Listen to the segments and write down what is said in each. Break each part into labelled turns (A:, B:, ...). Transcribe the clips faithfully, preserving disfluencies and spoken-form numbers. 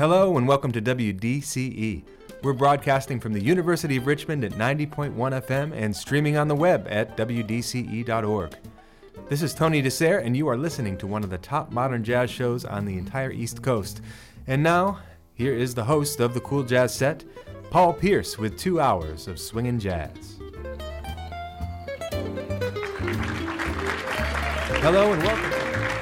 A: Hello and welcome to W D C E. We're broadcasting from the University of Richmond at ninety point one F M and streaming on the web at W D C E dot org. This is Tony Dessert, and you are listening to one of the top modern jazz shows on the entire East Coast. And now, here is the host of the Cool Jazz Set, Paul Pierce, with two hours of swinging jazz. Hello and welcome.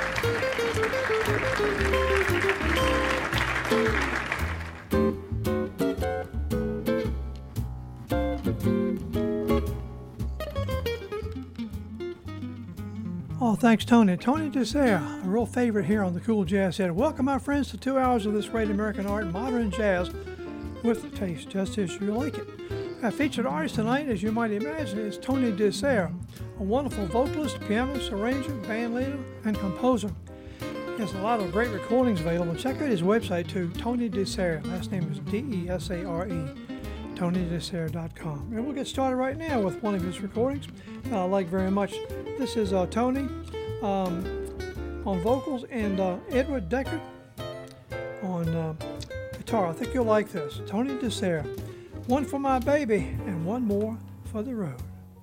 B: Oh, thanks, Tony. Tony Dessert, a real favorite here on the Cool Jazz Set. Welcome, my friends, to two hours of this great American art, modern jazz, with taste, just as you like it. Our featured artist tonight, as you might imagine, is Tony Dessert, a wonderful vocalist, pianist, arranger, band leader, and composer. He has a lot of great recordings available. Check out his website, too, Tony Dessert. Last name is D E S A R E, Tony Dessert dot com. And we'll get started right now with one of his recordings that I like very much. This is uh, Tony um, on vocals and uh, Edward Deckard on uh, guitar. I think you'll like this. Tony Dessert. One for my baby and one more for the road.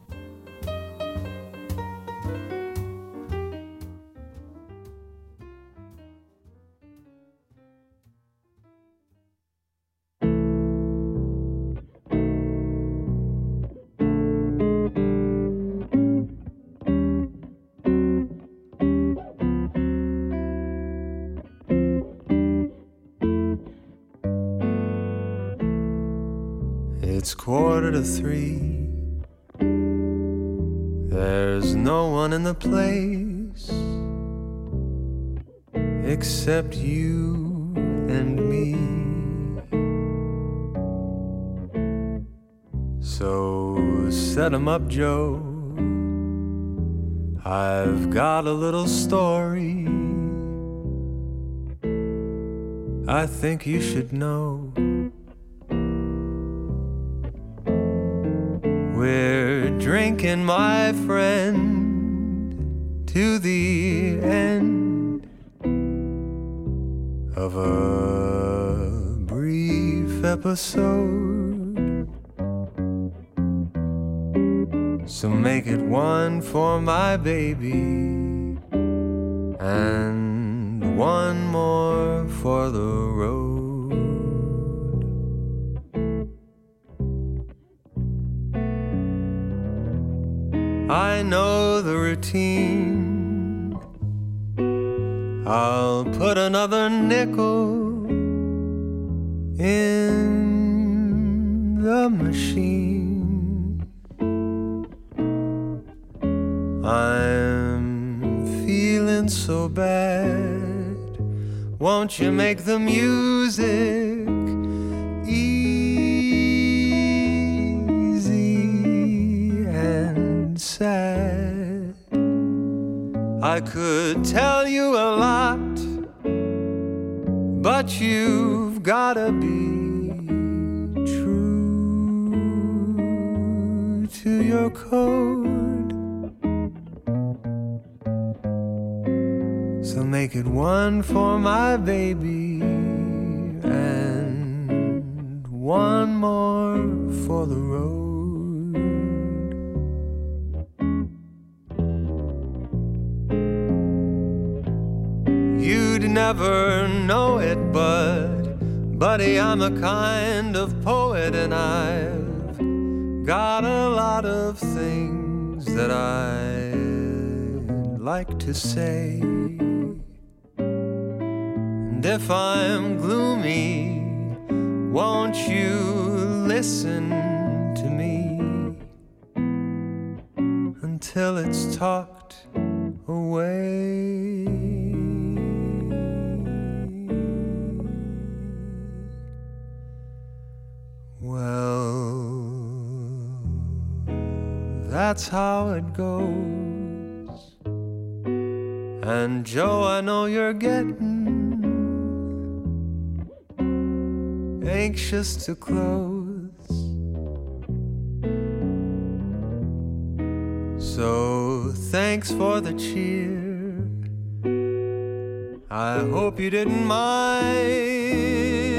C: It's quarter to three. There's no one in the place except you and me. So set 'em up, Joe. I've got a little story I think you should know. We're drinking, my friend, to the end of a brief episode. So make it one for my baby and one more for the road. I know the routine. I'll put another nickel in the machine. I'm feeling so bad. Won't you make the music easy and sad? I could tell you a lot, but you've gotta be true to your code. So make it one for my baby and one more for the road. You'd never know it, but buddy, I'm a kind of poet, and I've got a lot of things that I'd like to say. And if I'm gloomy, won't you listen to me until it's talked away? Well, that's how it goes. And Joe, I know you're getting anxious to close. So thanks for the cheer. I hope you didn't mind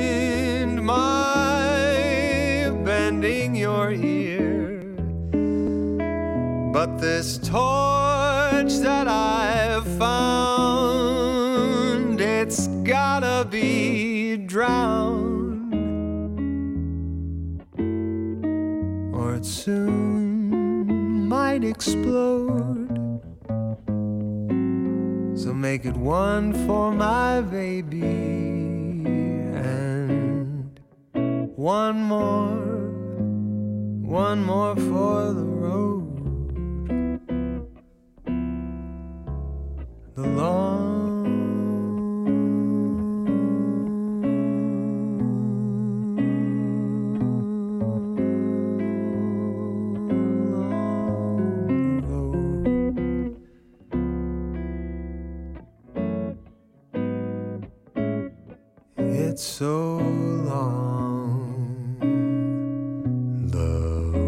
C: But this torch that I've found, it's gotta be drowned, or it soon might explode. So make it one for my baby and one more, one more for the road. The long, long road. It's so long, the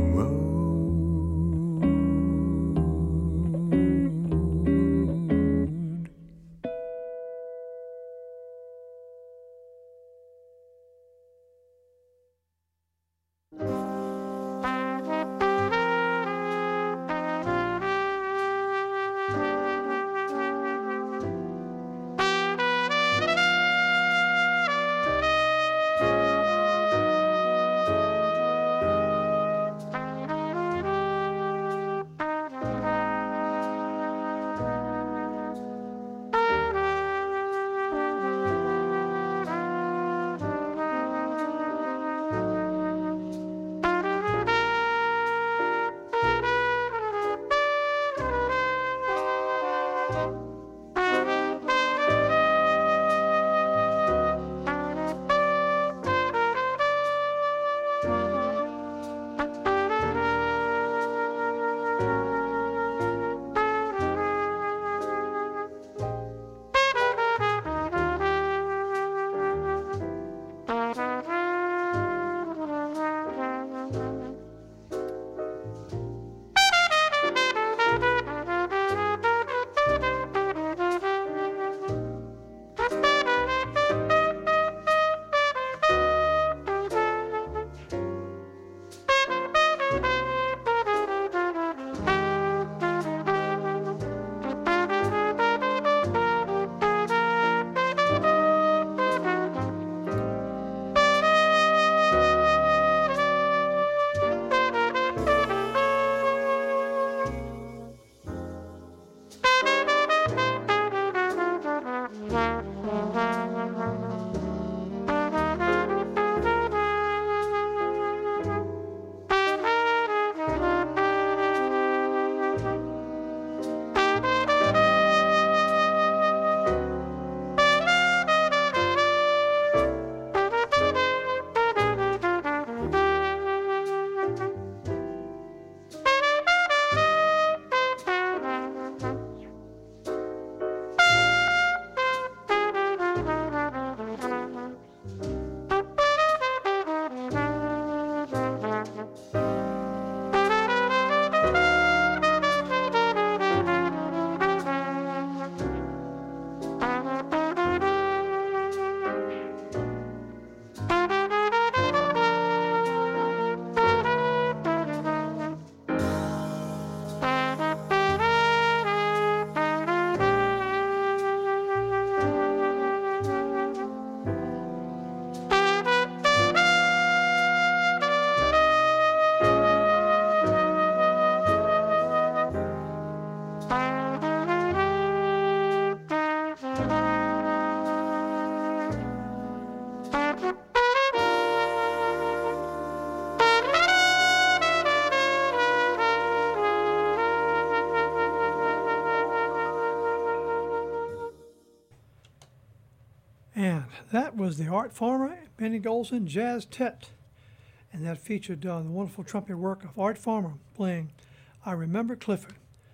B: And that was the Art Farmer, Benny Golson Jazz Tet. And that featured uh, the wonderful trumpet work of Art Farmer playing I Remember Clifford,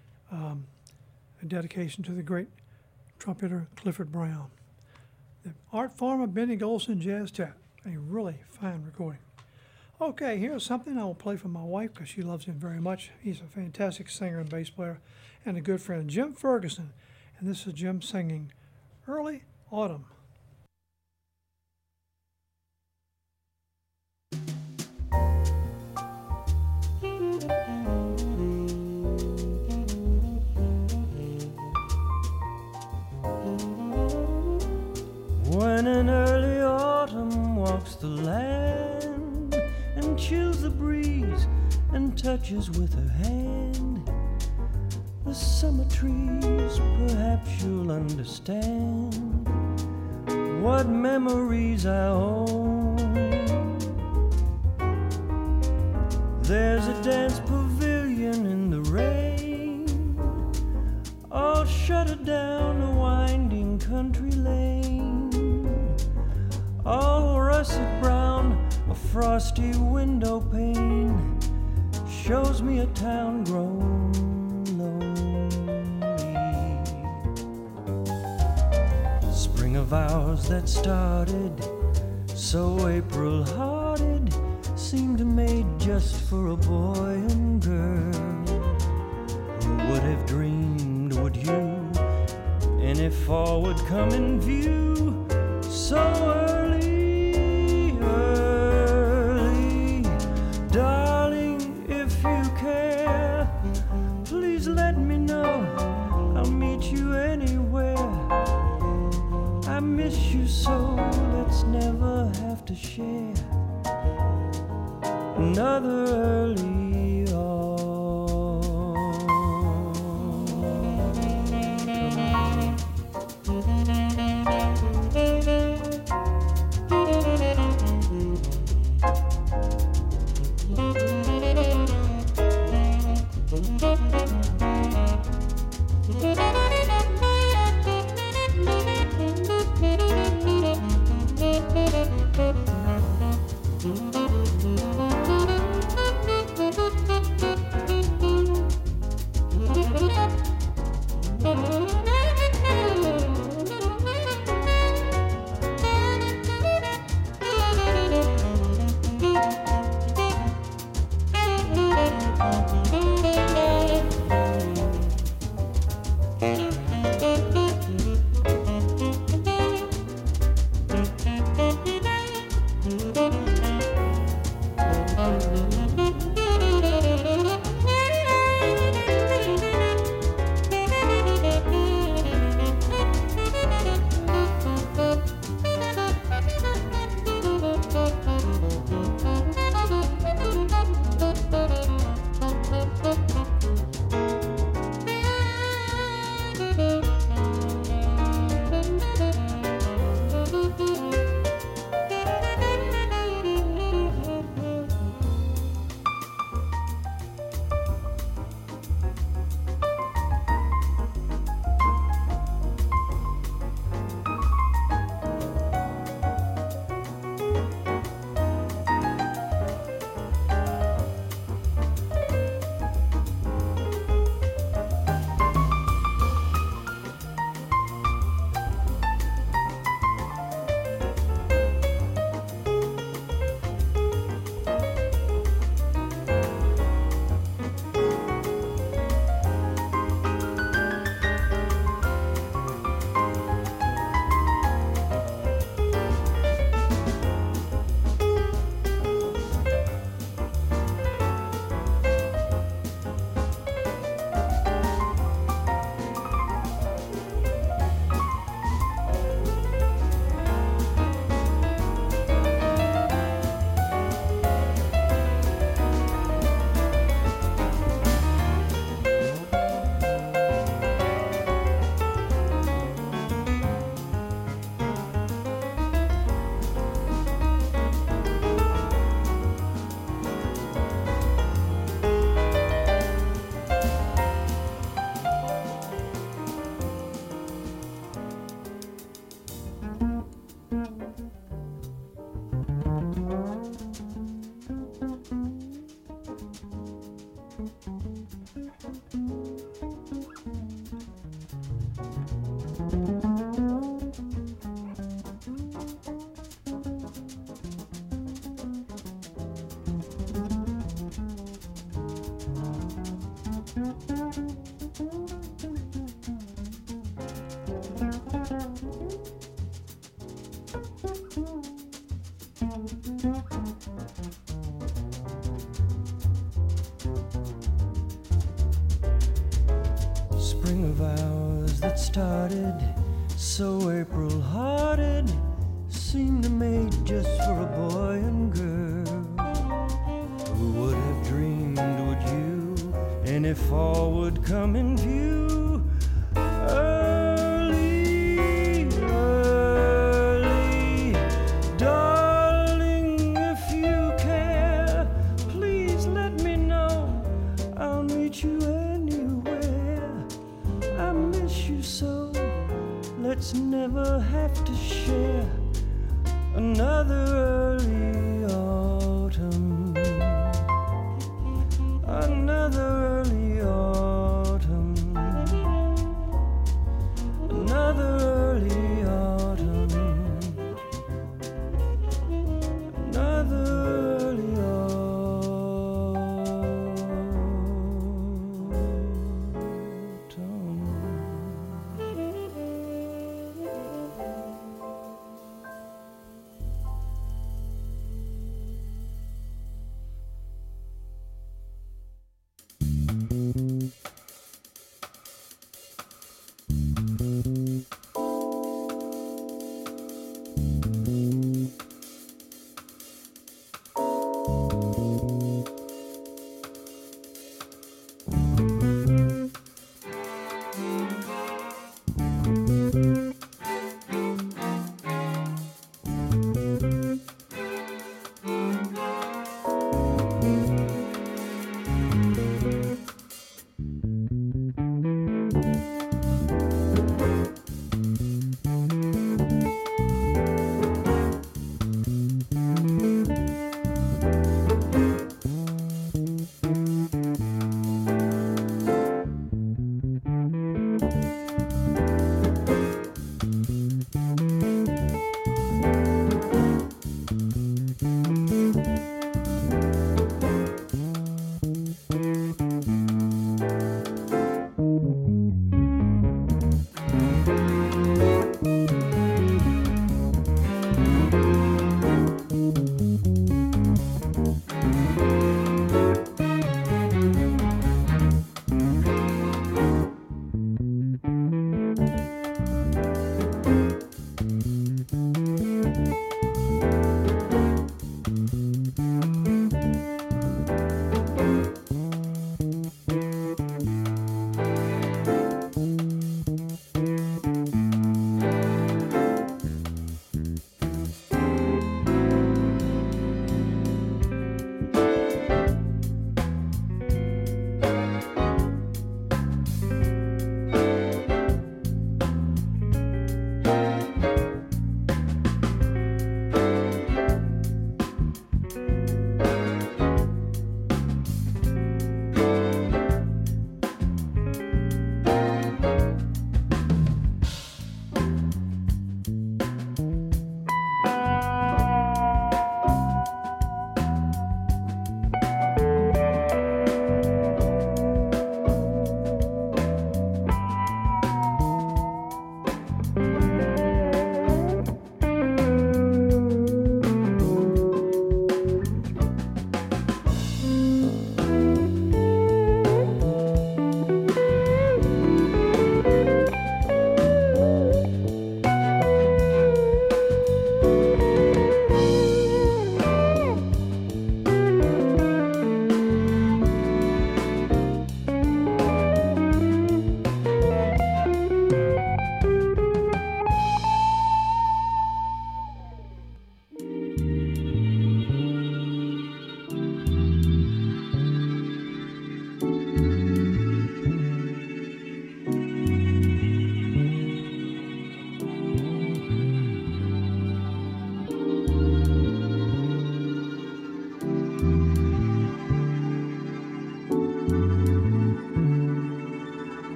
B: um, a dedication to the great trumpeter Clifford Brown. The Art Farmer, Benny Golson Jazz Tet, a really fine recording. Okay, here's something I will play for my wife because she loves him very much. He's a fantastic singer and bass player and a good friend, Jim Ferguson. And this is Jim singing Early Autumn.
D: when an early autumn walks the land and chills the breeze and touches with her hand the summer trees, perhaps you'll understand what memories I own. There's a dance pavilion in the rain, all shuttered down a winding country lane, all russet brown, a frosty window pane shows me a town grown lonely. Spring of hours that started so April-hearted seemed made just for a boy and girl. Who would have dreamed, would you, any fall would come in view so early, early? Darling, if you care, please let me know. I'll meet you anywhere. I miss you so, let's never have to share another early autumn. Spring of ours that started so April-hearted seemed to made just for a boy and girl. Who would have dreamed would you, any fall would come in view? Early, early, darling, if you care, please let me know. I'll meet you anywhere. I miss you so. Let's never have to share another early autumn. Another early autumn. Another early autumn. Another early autumn.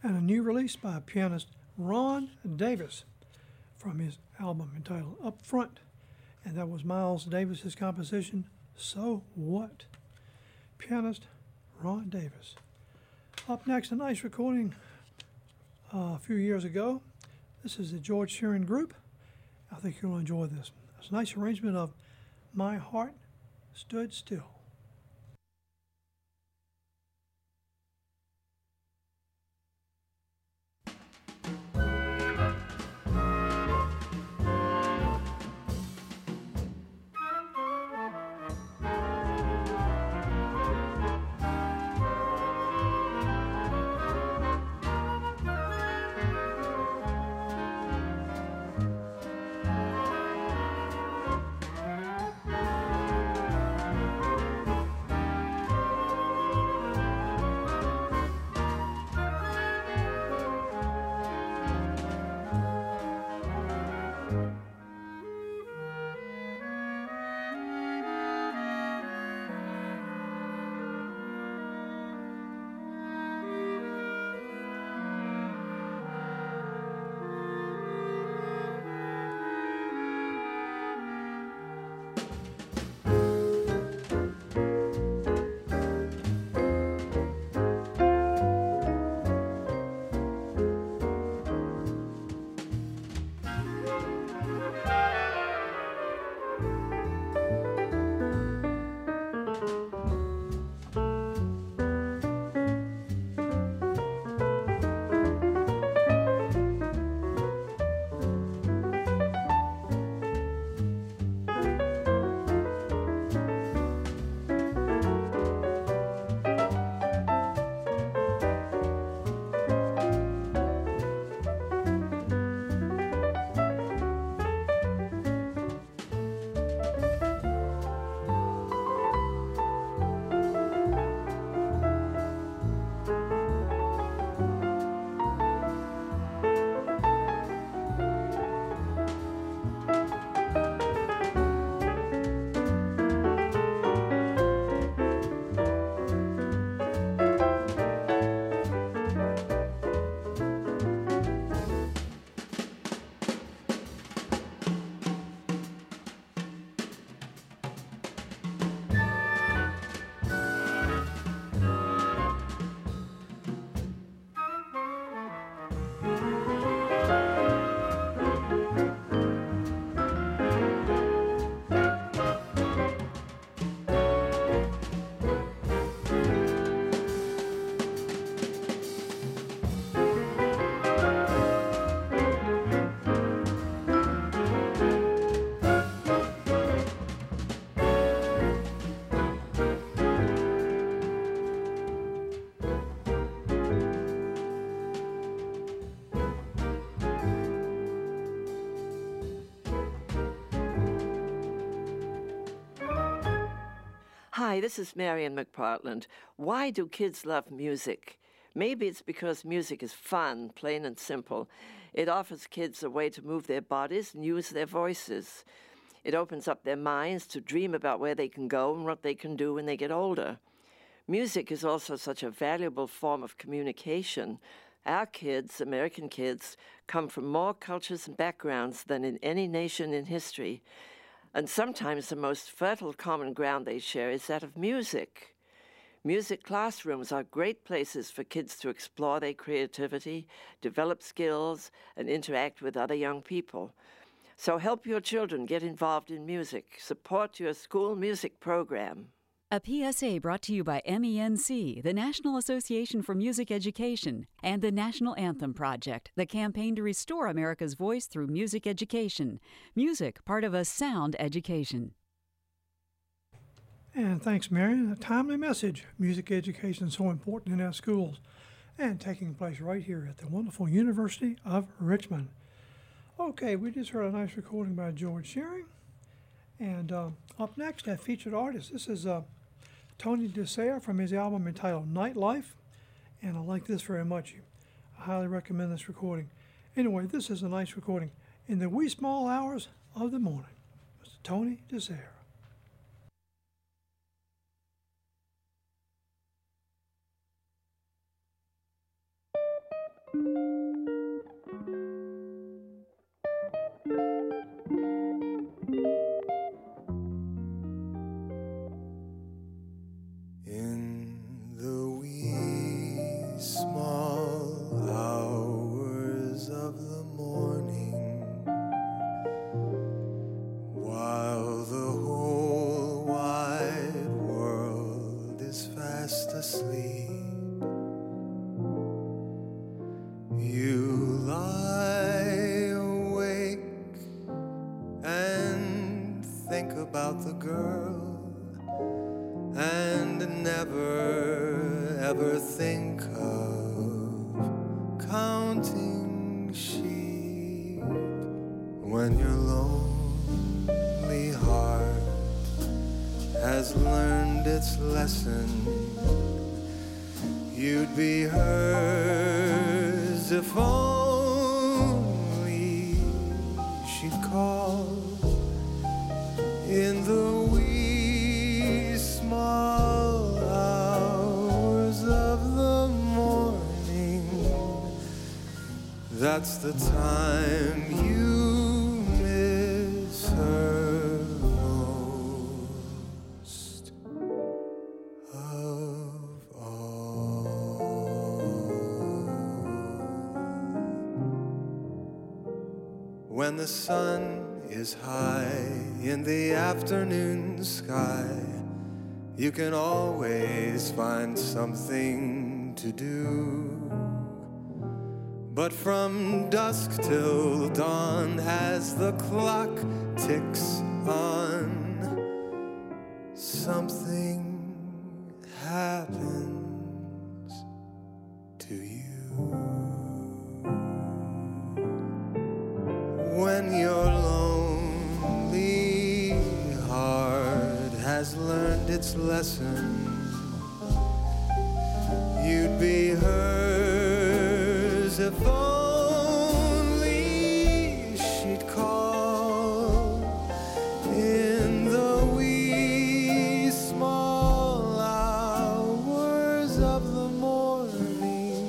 B: and a new release by pianist Ron Davis from his album entitled Up Front. And that was Miles Davis's composition, So What? Pianist Ron Davis. Up next, a nice recording uh, a few years ago. This is the George Shearing Group. I think you'll enjoy this. It's a nice arrangement of My Heart Stood Still.
E: Hi, this is Marian McPartland. Why do kids love music? Maybe it's because music is fun, plain and simple. It offers kids a way to move their bodies and use their voices. It opens up their minds to dream about where they can go and what they can do when they get older. Music is also such a valuable form of communication. Our kids, American kids, come from more cultures and backgrounds than in any nation in history. And sometimes the most fertile common ground they share is that of music. Music classrooms are great places for kids to explore their creativity, develop skills, and interact with other young people. So help your children get involved in music. Support your school music program.
F: A P S A brought to you by M E N C, the National Association for Music Education, and the National Anthem Project, the campaign to restore America's voice through music education. Music, part of a sound education.
B: And thanks, Marion. A timely message. Music education is so important in our schools and taking place right here at the wonderful University of Richmond. Okay, we just heard a nice recording by George Shearing. And uh, up next, our featured artist. This is uh, Tony DeSere from his album entitled Nightlife. And I like this very much. I highly recommend this recording. Anyway, this is a nice recording. In the wee small hours of the morning, Mister Tony DeSere.
C: About the girl and never ever think of counting sheep. When your lonely heart has learned its lesson, you'd be hers if only she'd call in the wee small hours of the morning. That's the time you miss her most of all. When the sun is high in the afternoon sky, you can always find something to do. But from dusk till dawn, as the clock ticks on, something happens to you. When you're lonely heart has learned its lesson, you'd be hers if only she'd call in the wee small hours of the morning.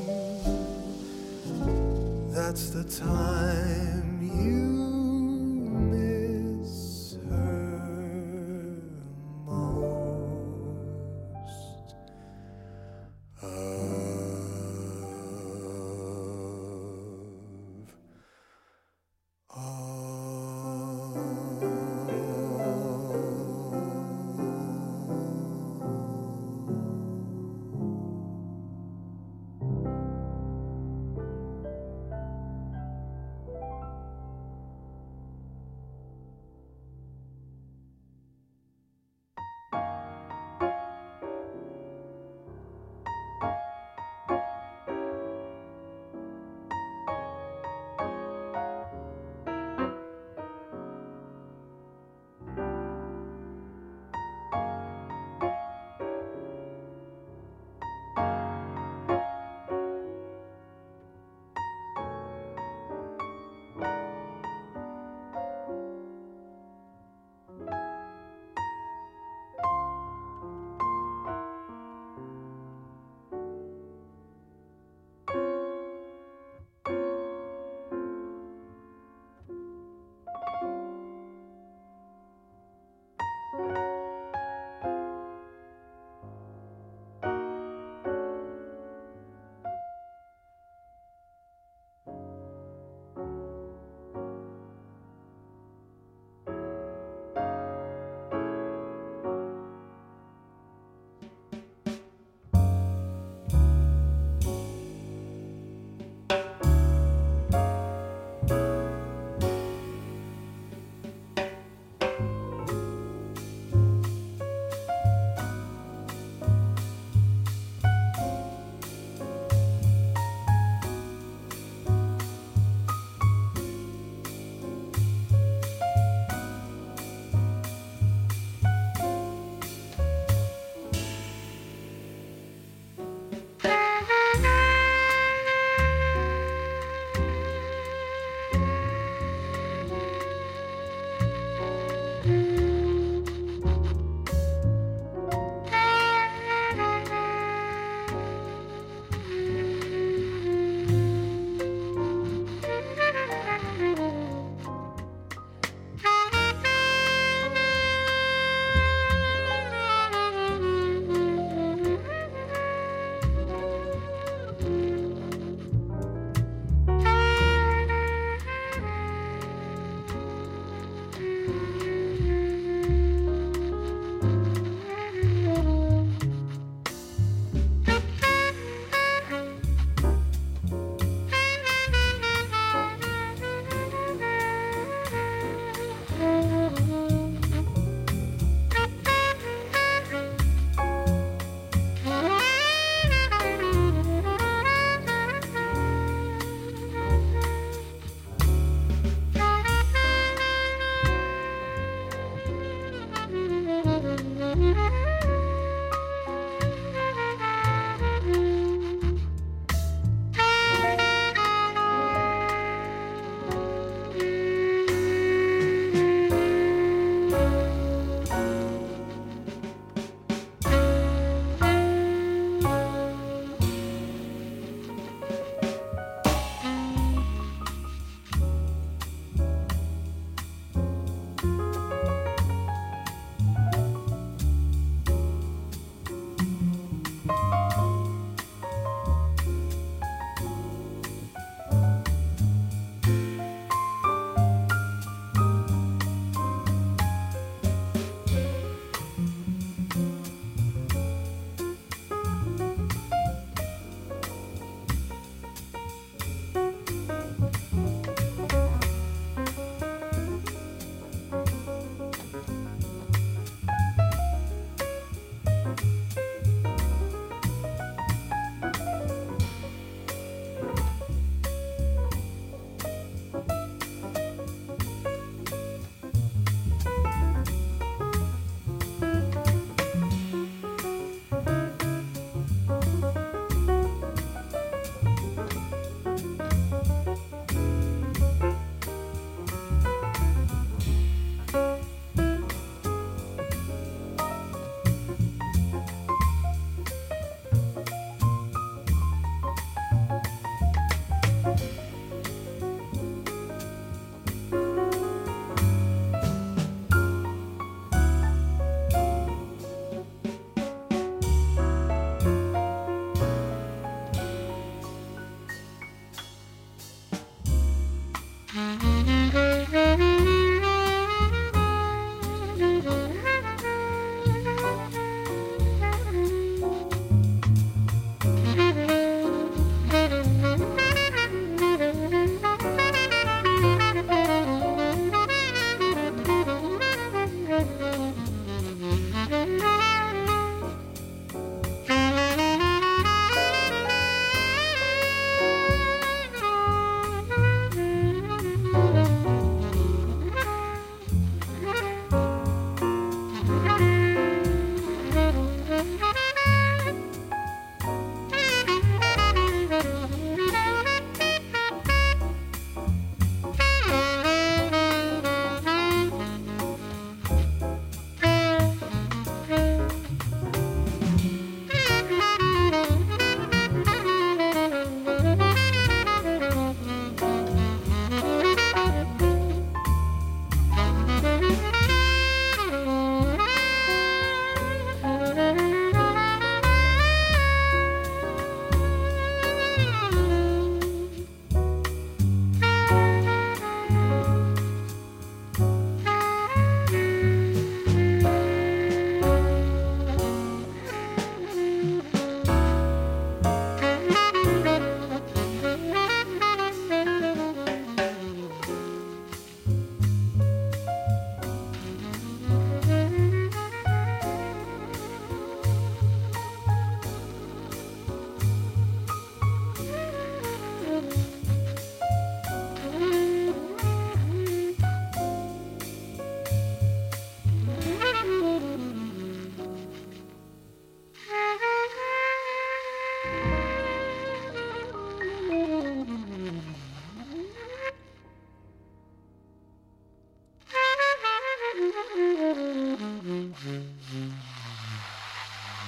C: That's the time you miss her most of all.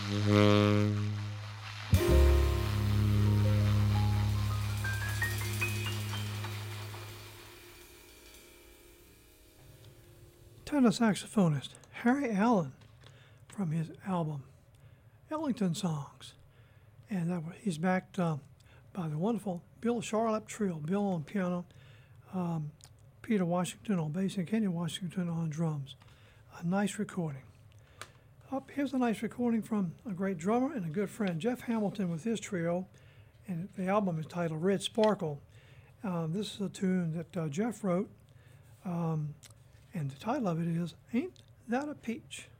B: Tenor saxophonist Harry Allen from his album Ellington Songs. And that, he's backed uh, by the wonderful Bill Charlap Trio, Bill on piano, um, Peter Washington on bass, and Kenny Washington on drums. A nice recording. Up here's a nice recording from a great drummer and a good friend, Jeff Hamilton, with his trio, and the album is titled Red Sparkle. Um, this is a tune that uh, Jeff wrote, um, and the title of it is Ain't That a Peach?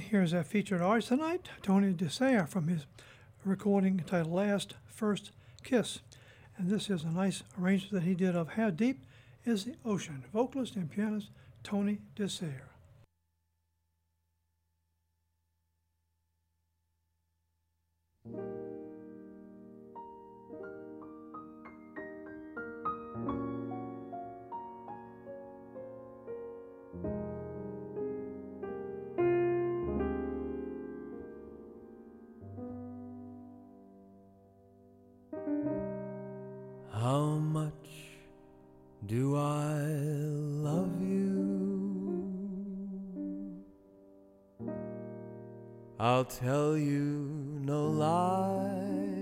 B: here's our featured artist tonight, Tony DeSayer, from his recording titled Last First Kiss. And this is a nice arrangement that he did of How Deep is the Ocean. Vocalist and pianist Tony DeSayer.
C: How much do I love you? I'll tell you no lie.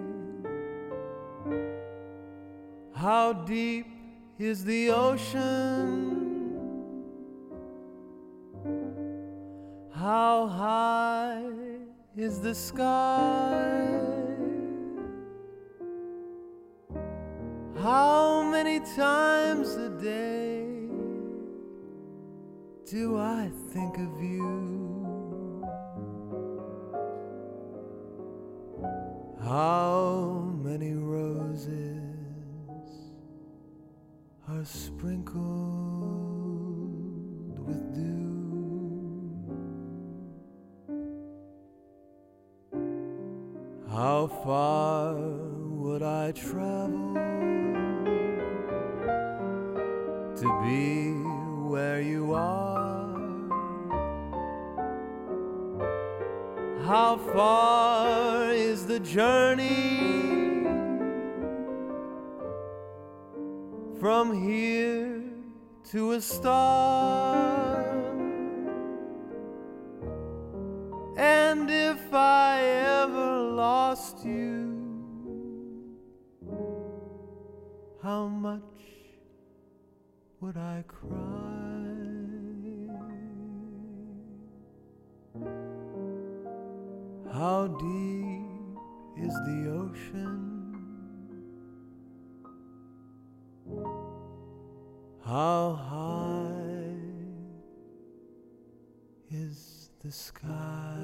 C: How deep is the ocean? How high is the sky? How many times a day do I think of you? How many roses are sprinkled with dew? How far would I travel to be where you are? How far is the journey from here to a star? And if I ever lost you, how much would I cry? How deep is the ocean? How high is the sky?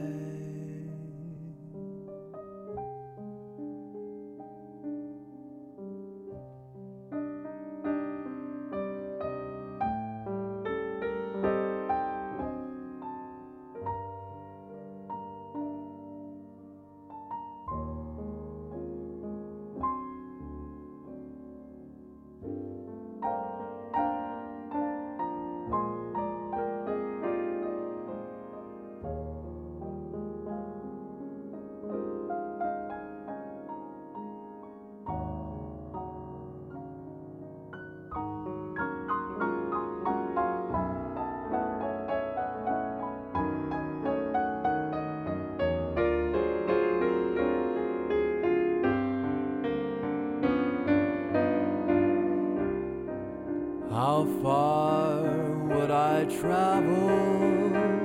C: How far would I travel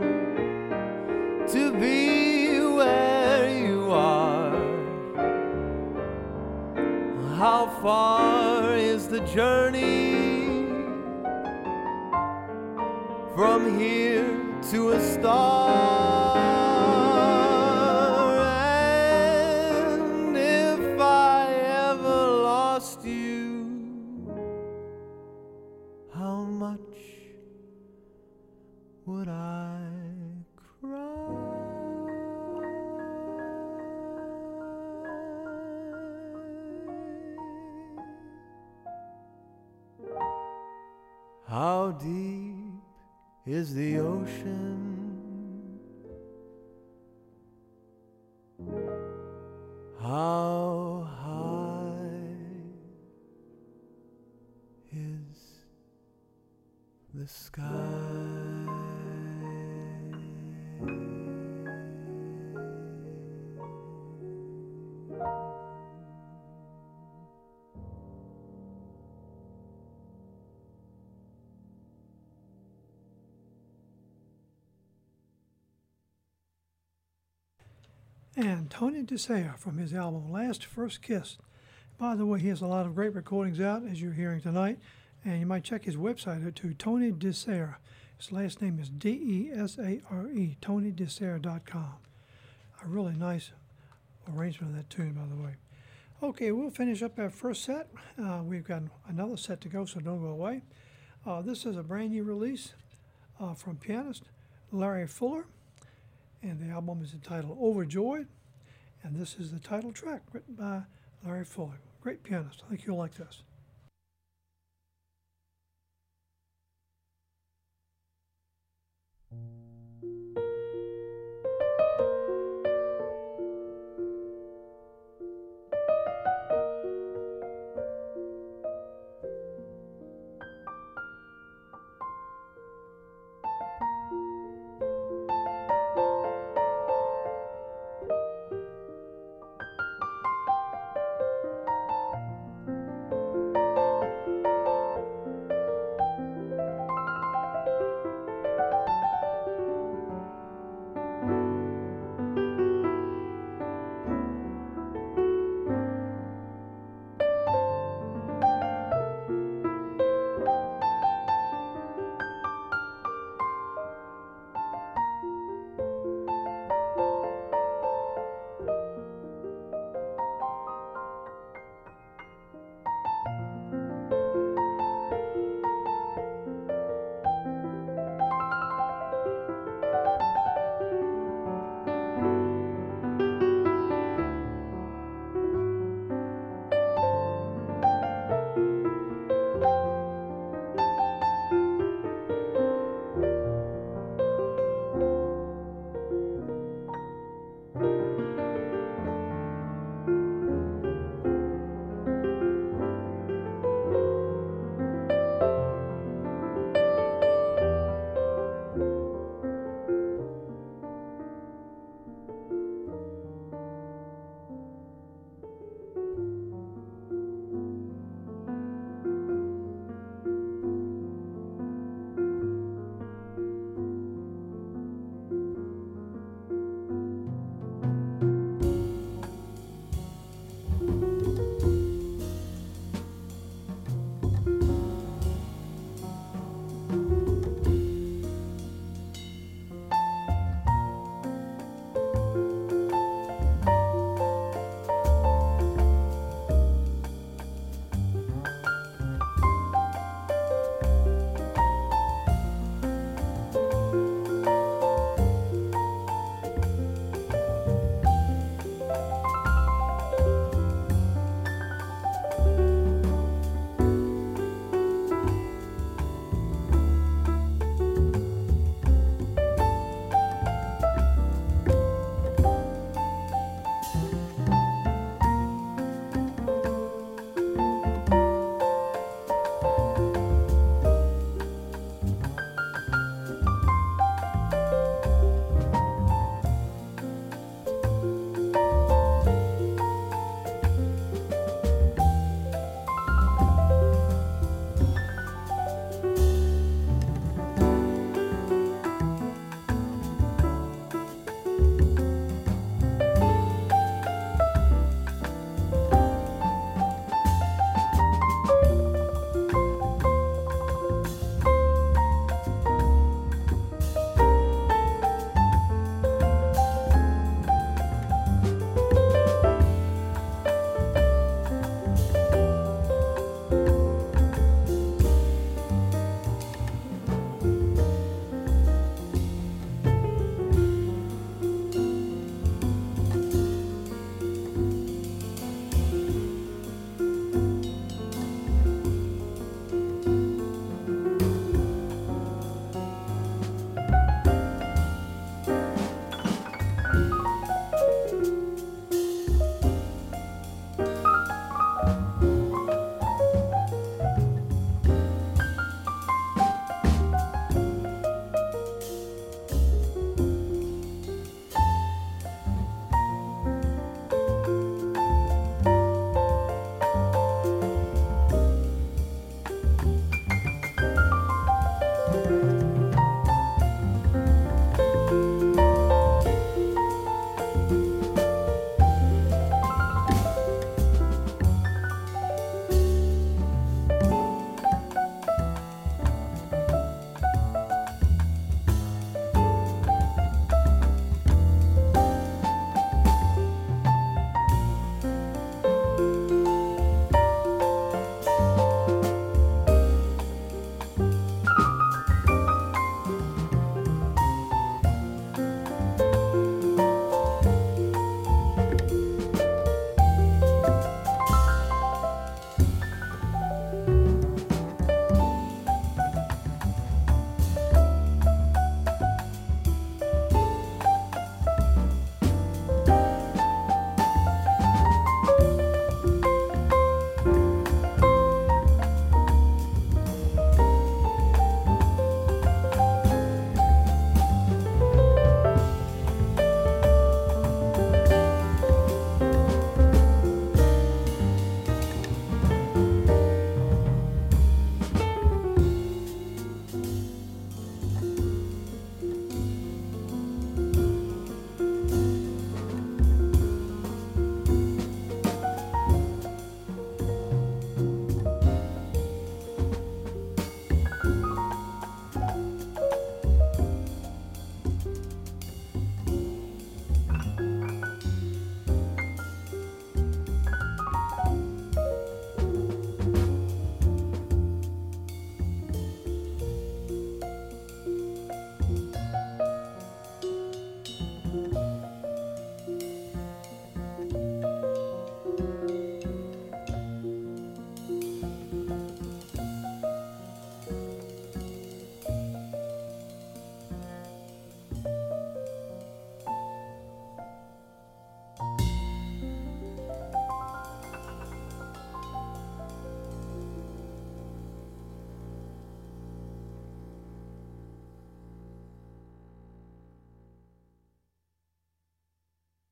C: to be where you are? How far is the journey from here to a star? And if I ever lost you, how much would I cry? How deep is the ocean? How high is the sky?
B: And Tony DeSayer from his album Last First Kiss. By the way, he has a lot of great recordings out, as you're hearing tonight, and you might check his website out too, Tony DeSayer. His last name is D E S A R E, Tony Desare dot com. A really nice arrangement of that tune, by the way. Okay, we'll finish up our first set. Uh, we've got another set to go, so don't go away. Uh, this is a brand new release uh, from pianist Larry Fuller, and the album is entitled Overjoyed, and this is the title track written by Larry Fuller. Great pianist. I think you'll like this.